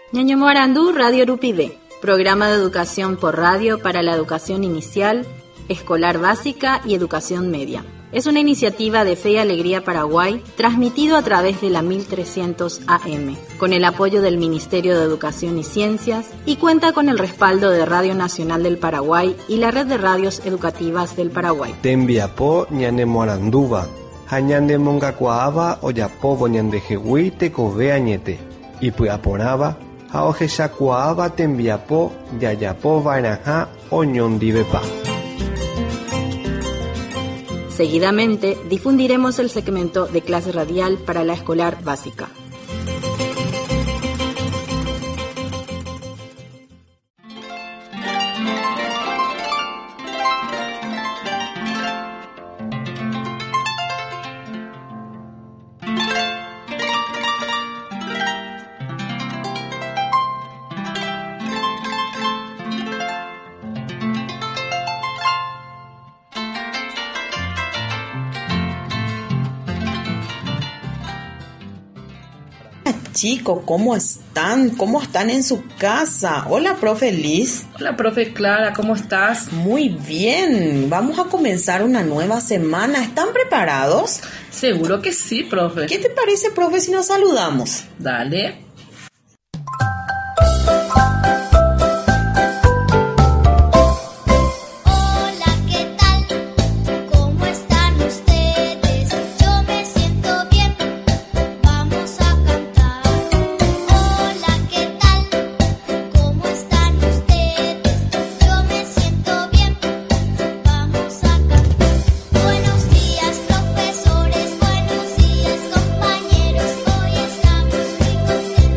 Ñaño Morandú, Radio Rupide, programa de educación por radio para la educación inicial, escolar básica y educación media. Es una iniciativa de Fe y Alegría Paraguay, transmitido a través de la 1300 AM, con el apoyo del Ministerio de Educación y Ciencias, y cuenta con el respaldo de Radio Nacional del Paraguay y la Red de Radios Educativas del Paraguay. Tembiapo ñane Moranduba, hañande mongacuaaba oyapobo ñande jehui tekove añete, y puaporaba, haojeshakuaaba tembiapo yayapo vainaja oñondivepa. Seguidamente, difundiremos el segmento de clase radial para la escolar básica. Chicos, ¿cómo están? ¿Cómo están en su casa? Hola, profe Liz. Hola, profe Clara, ¿cómo estás? Muy bien. Vamos a comenzar una nueva semana. ¿Están preparados? Seguro que sí, profe. ¿Qué te parece, profe, si nos saludamos? Dale. Buenos días, compañeros, hoy estamos muy contentos.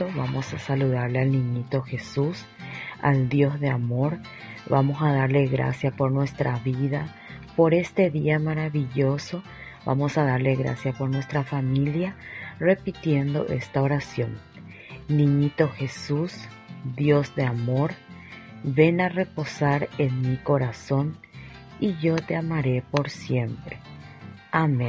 momento vamos a saludarle al niñito Jesús, al Dios de amor. Vamos a darle gracias por nuestra vida, por este día maravilloso. Vamos a darle gracias por nuestra familia, repitiendo esta oración. Niñito Jesús, Dios de amor, ven a reposar en mi corazón y yo te amaré por siempre. Amén.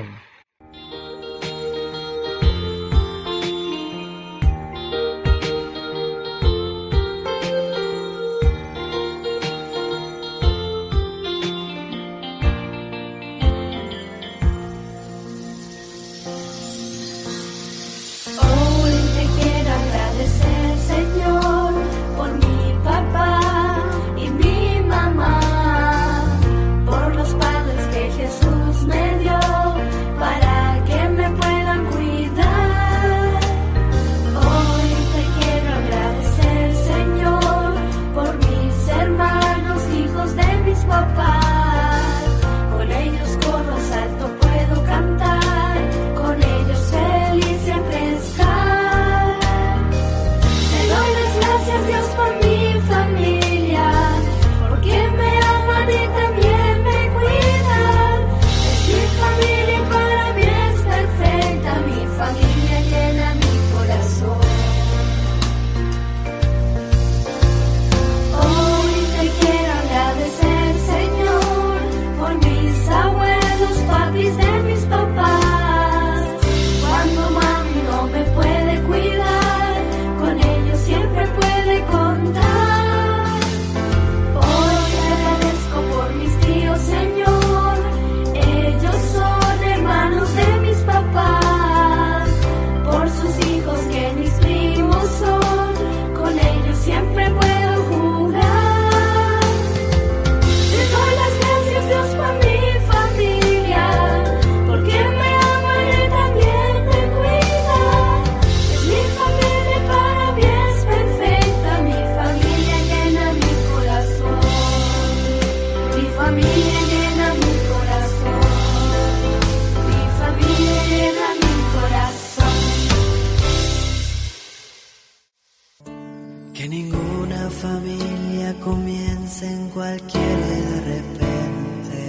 Que ninguna familia comience en cualquier de repente.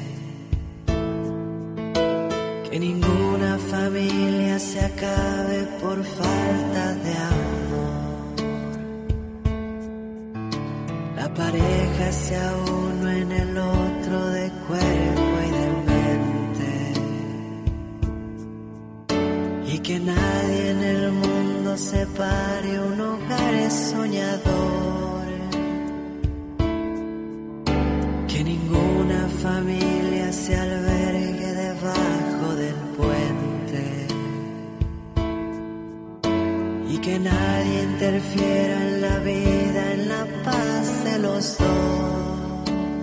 Que ninguna familia se acabe por falta de amor. La pareja sea uno en el otro de cuerpo y de mente. Y que nadie en el mundo separe un hogar soñador. Que ninguna familia se albergue debajo del puente. Y que nadie interfiera en la vida, en la paz de los dos.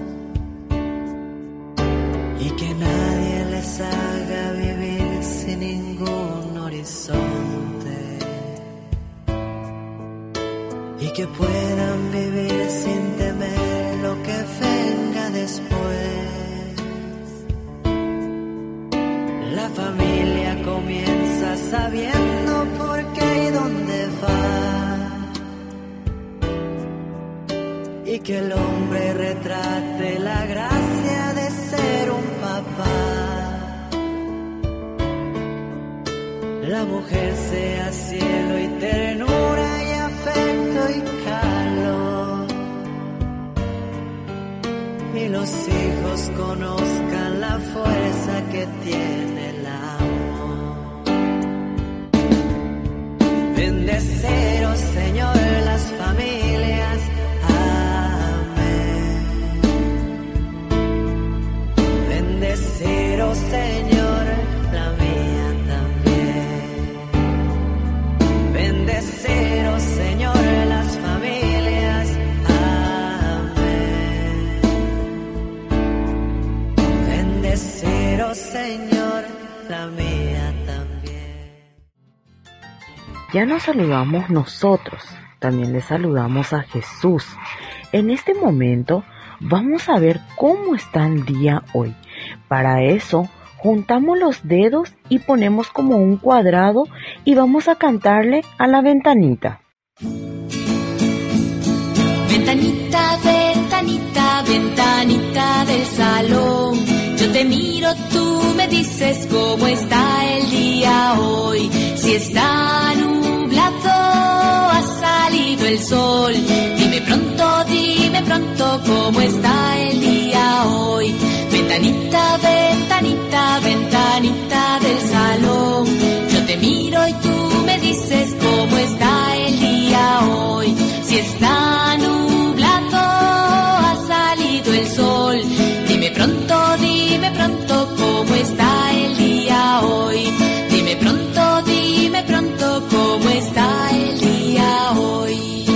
Y que nadie les haga vivir sin ningún horizonte. Y que puedan vivir sin temer lo que venga después. La familia comienza sabiendo por qué y dónde va. Y que el hombre retrate la gracia de ser un papá. La mujer sea cielo y ternura y afecto y calor. Y los hijos conozcan la fuerza que tiene el amor. Bendecero, Señor, las familias. Amén. Bendecero, Señor, la mía también. Bendecero, Señor, las familias. Amén. Bendecero, Señor, la mía también. Ya nos saludamos nosotros, también le saludamos a Jesús. En este momento vamos a ver cómo está el día hoy. Para eso, juntamos los dedos y ponemos como un cuadrado y vamos a cantarle a la ventanita. Ventanita, ventanita, ventanita del salón. Yo te miro, tú me dices cómo está el día hoy. Si está nublado, ha salido el sol. Dime pronto cómo está el día hoy. Ventanita, ventanita, ventanita del salón. Yo te miro y tú me dices cómo está el día hoy. Si está nublado, ha salido el sol. Dime pronto cómo está el día hoy. Dime pronto cómo está el día hoy.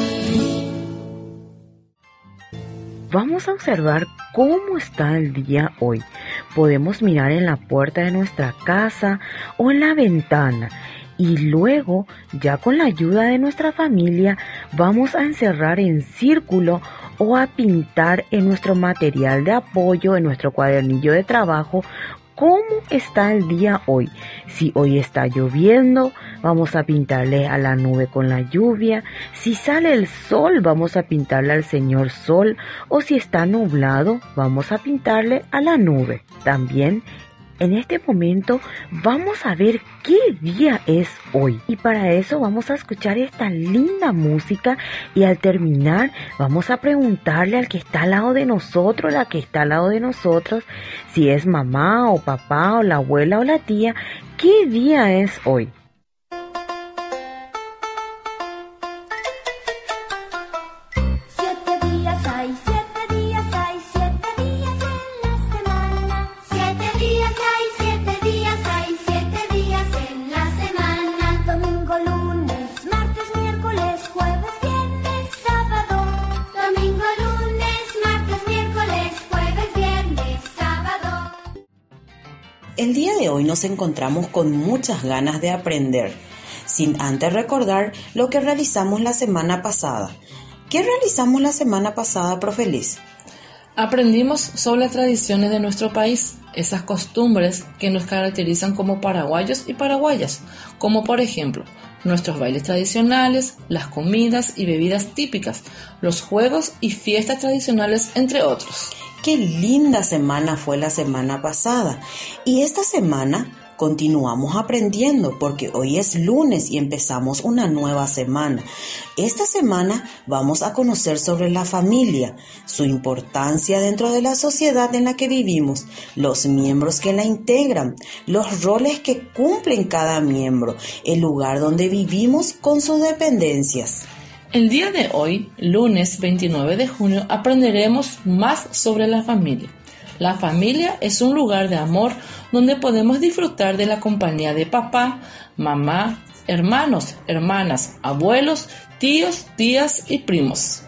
Vamos a observar cómo está el día hoy. Podemos mirar en la puerta de nuestra casa o en la ventana. Y luego, ya con la ayuda de nuestra familia, vamos a encerrar en círculo o a pintar en nuestro material de apoyo, en nuestro cuadernillo de trabajo, cómo está el día hoy. Si hoy está lloviendo, vamos a pintarle a la nube con la lluvia. Si sale el sol, vamos a pintarle al señor sol. O si está nublado, vamos a pintarle a la nube. También en este momento vamos a ver qué día es hoy. Y para eso vamos a escuchar esta linda música y al terminar vamos a preguntarle al que está al lado de nosotros, la que está al lado de nosotros, si es mamá o papá o la abuela o la tía, ¿qué día es hoy? El día de hoy nos encontramos con muchas ganas de aprender, sin antes recordar lo que realizamos la semana pasada. ¿Qué realizamos la semana pasada, profe Liz? Aprendimos sobre las tradiciones de nuestro país, esas costumbres que nos caracterizan como paraguayos y paraguayas, como por ejemplo, nuestros bailes tradicionales, las comidas y bebidas típicas, los juegos y fiestas tradicionales, entre otros. ¡Qué linda semana fue la semana pasada! Y esta semana continuamos aprendiendo porque hoy es lunes y empezamos una nueva semana. Esta semana vamos a conocer sobre la familia, su importancia dentro de la sociedad en la que vivimos, los miembros que la integran, los roles que cumplen cada miembro, el lugar donde vivimos con sus dependencias. El día de hoy, lunes 29 de junio, aprenderemos más sobre la familia. La familia es un lugar de amor donde podemos disfrutar de la compañía de papá, mamá, hermanos, hermanas, abuelos, tíos, tías y primos.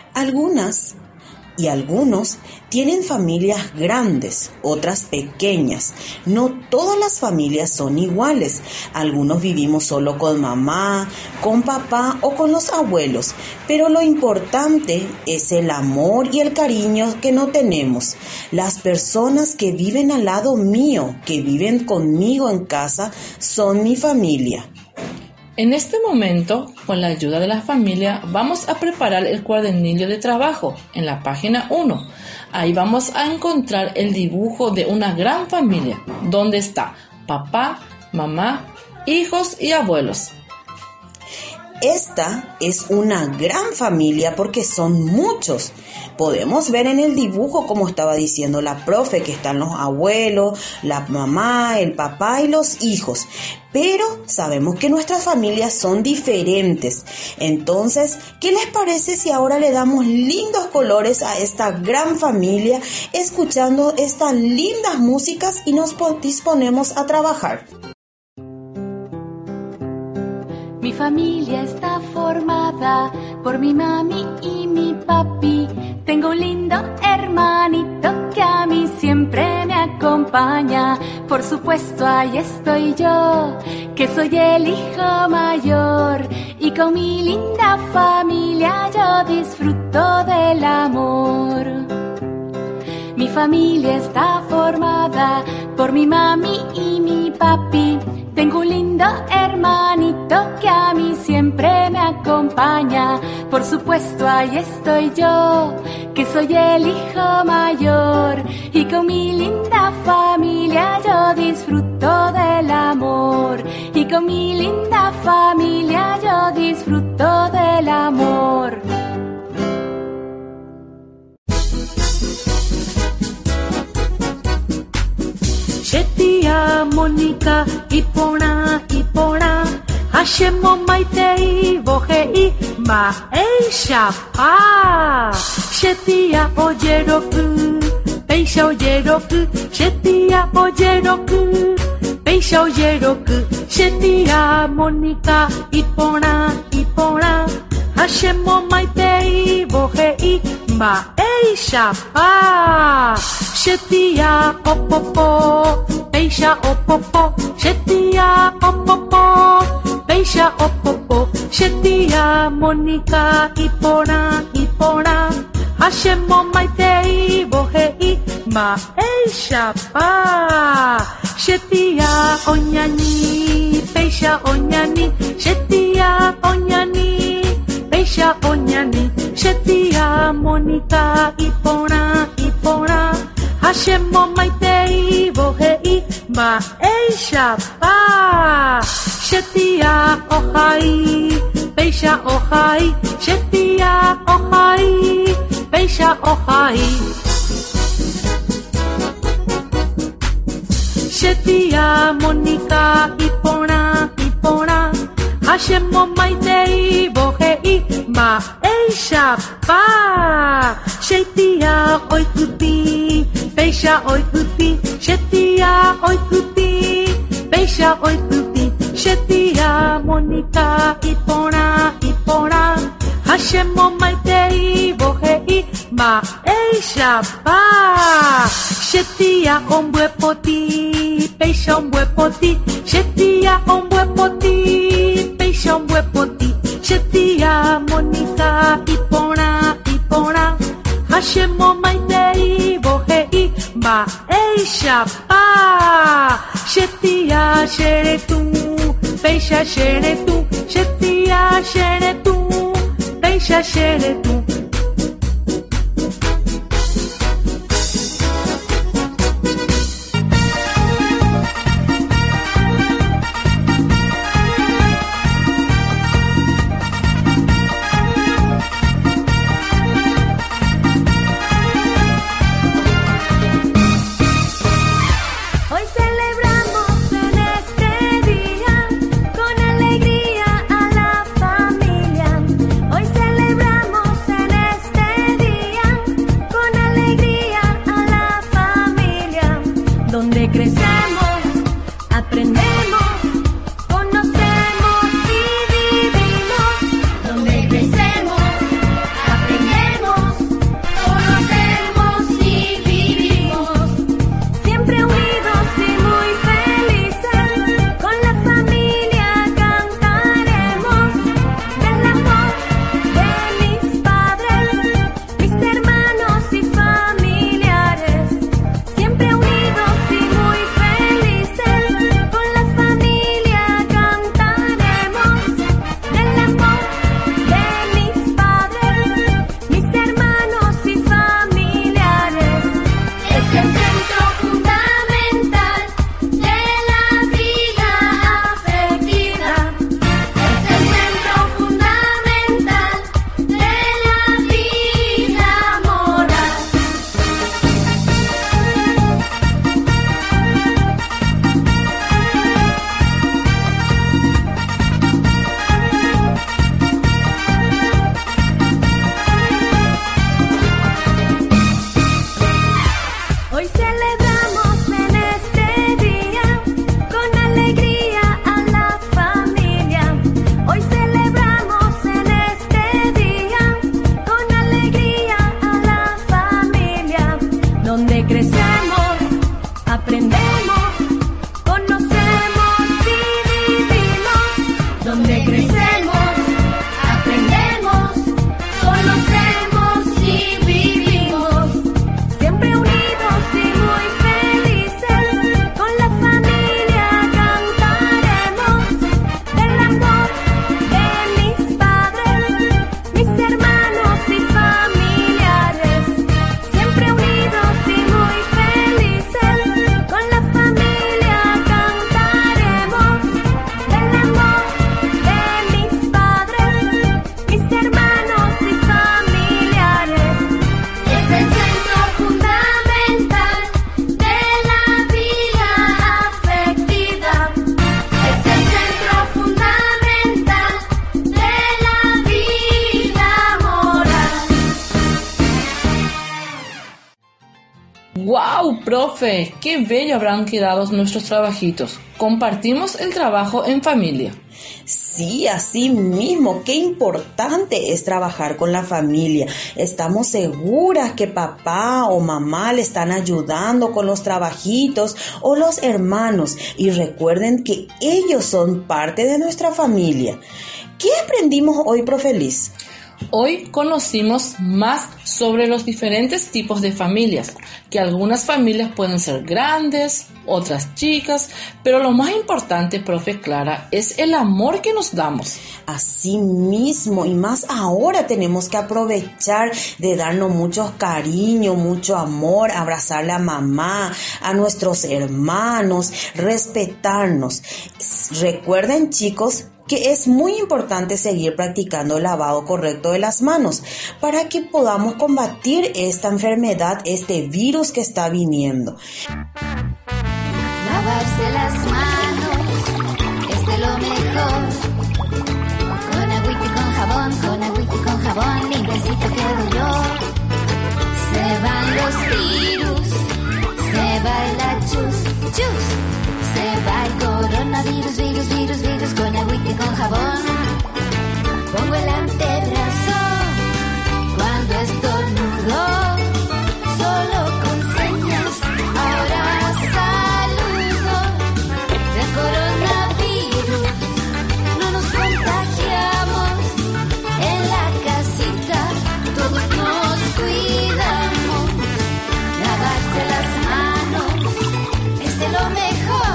Algunas y algunos tienen familias grandes, otras pequeñas. No todas las familias son iguales. Algunos vivimos solo con mamá, con papá o con los abuelos. Pero lo importante es el amor y el cariño que no tenemos. Las personas que viven al lado mío, que viven conmigo en casa, son mi familia. En este momento, con la ayuda de la familia, vamos a preparar el cuadernillo de trabajo en la página 1. Ahí vamos a encontrar el dibujo de una gran familia, donde está papá, mamá, hijos y abuelos. Esta es una gran familia porque son muchos. Podemos ver en el dibujo, como estaba diciendo la profe, que están los abuelos, la mamá, el papá y los hijos. Pero sabemos que nuestras familias son diferentes. Entonces, ¿qué les parece si ahora le damos lindos colores a esta gran familia, escuchando estas lindas músicas y nos disponemos a trabajar? Mi familia está formada por mi mami y mi papi. Tengo un lindo hermanito que a mí siempre me acompaña. Por supuesto, ahí estoy yo, que soy el hijo mayor. Y con mi linda familia yo disfruto del amor. Mi familia está formada por mi mami y mi papi. Tengo un lindo hermanito que a mí siempre me acompaña. Por supuesto, ahí estoy yo, que soy el hijo mayor. Y con mi linda familia yo disfruto del amor. Y con mi linda familia yo disfruto del amor. Shetia Mónica ipona Hashemo maitei bohei maeisha pa Shetia oyeroku Peisha oyeroku Shetia oyeroku Peisha oyeroku Shetia Mónica ipona Hashemo maitei bohei maeisha pa Shetia opopo, Peisha opopo, Shetia opopo, Peisha opopo, Shetia Mónica ipona, Hashemo maitei bohei maeisha pa. Shetia onyani, Peisha onyani, Shetia onyani, Peisha onyani, Shetia Mónica ipona, Hashemo maitei bohei maeisha pa. Shetia ohai, Peisha ohai, Shetia ohai, Peisha ohai. Shetia Mónica ipona, Hashemo maitei bohei maeisha pa. Shetia oikuti, Peisha oikuti, Shetia oikuti, Peisha oikuti, Shetia Mónica ipona, Hashemo maitei bohei maeisha pa. Shetia ombwepoti, Peisha ombwepoti, Shetia ombwepoti, Peisha ombwepoti, Shetia Mónica ipona, Hashemo maitei bohei maeisha pa. Shetia sheretu, Peisha sheretu, Shetia sheretu, Peisha sheretu. Hoy celebramos ¡Wow, profe! ¡Qué bello habrán quedado nuestros trabajitos! Compartimos el trabajo en familia. Sí, así mismo, qué importante es trabajar con la familia. Estamos seguras que papá o mamá le están ayudando con los trabajitos o los hermanos. Y recuerden que ellos son parte de nuestra familia. ¿Qué aprendimos hoy, profe Liz? Hoy conocimos más sobre los diferentes tipos de familias, que algunas familias pueden ser grandes, otras chicas, pero lo más importante, profe Clara, es el amor que nos damos. Así mismo, y más ahora tenemos que aprovechar de darnos mucho cariño, mucho amor, abrazar a la mamá, a nuestros hermanos, respetarnos. Recuerden, chicos, que es muy importante seguir practicando el lavado correcto de las manos para que podamos combatir esta enfermedad, este virus que está viniendo. Lavarse las manos es de lo mejor. Con agüita y con jabón, limpiecito quedo yo. Se van los virus, se va el chus, chus. Se va el coronavirus, virus, con agüita y con jabón. Pongo el antebrazo cuando estornudo, solo con señas, ahora saludo. Del coronavirus no nos contagiamos, en la casita todos nos cuidamos. Lavarse las manos es de lo mejor.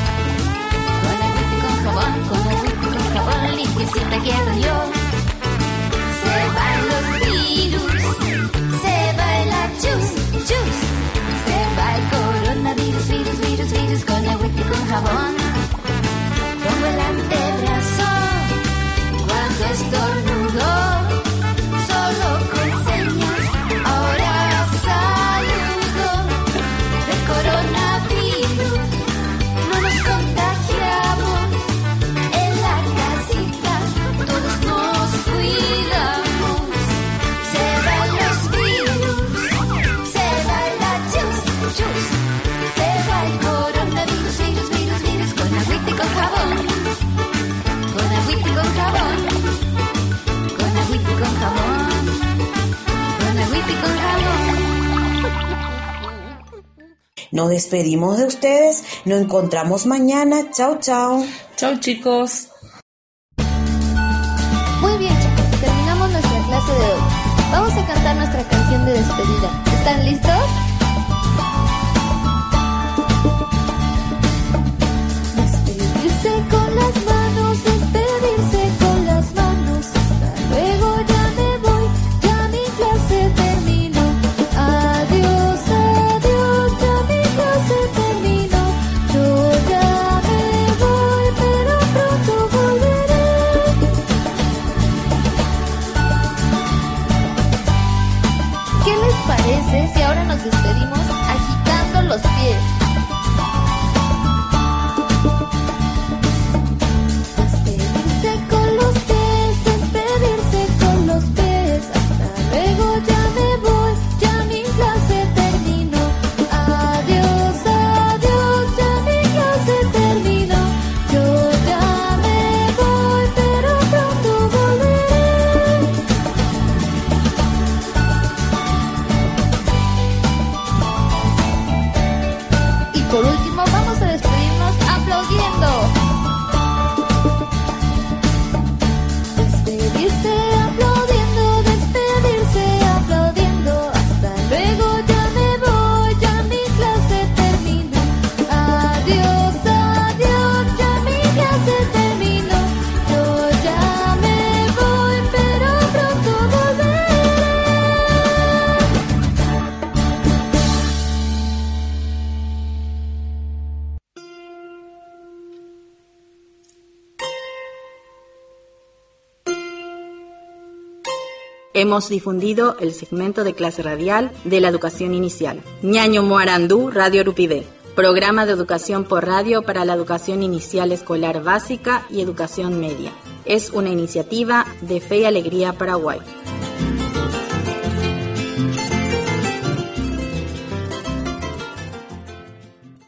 Con jabón, limpiecita quedo yo. Se van los virus, se va el chus, chus. Se va el coronavirus, virus, con agüita y con jabón. Pongo el antebrazo cuando estornudo, solo con señas, ahora saludo. Del coronavirus no nos contagiamos, en la casita todos nos cuidamos. Se van los virus, se va la chus, chus. Se va el coronavirus, virus, con agüita y con jabón. Con agüita y con jabón. Con agüita y con jabón. Con agüita y con jabón. Nos despedimos de ustedes, nos encontramos mañana. Chao, chao. Chao, chicos. Muy bien, chicos, terminamos nuestra clase de hoy. Vamos a cantar nuestra canción de despedida. ¿Están listos? Despedirse con las manos, despedirse con las manos. Hasta luego, ya me voy, ya mi clase terminó. Adiós, adiós, ya mi clase terminó. Yo ya me voy, pero pronto volveré. ¿Qué les parece si ahora nos despedimos agitando los pies? Despedirse con los pies, despedirse con los pies. Hasta luego, ya me voy, ya mi clase terminó. Adiós, adiós, ya mi clase terminó. Yo ya me voy, pero pronto volveré. Y por último vamos a despedirnos aplaudiendo. Despedirse aplaudiendo, despedirse aplaudiendo. Hasta luego, ya me voy, ya mi clase terminó. Adiós, adiós, ya mi clase terminó. Yo ya me voy, pero pronto volveré. Hemos difundido el segmento de clase radial de la educación inicial. Ñaño Moarandú, Radio Urupide. Programa de educación por radio para la educación inicial escolar básica y educación media. Es una iniciativa de Fe y Alegría Paraguay.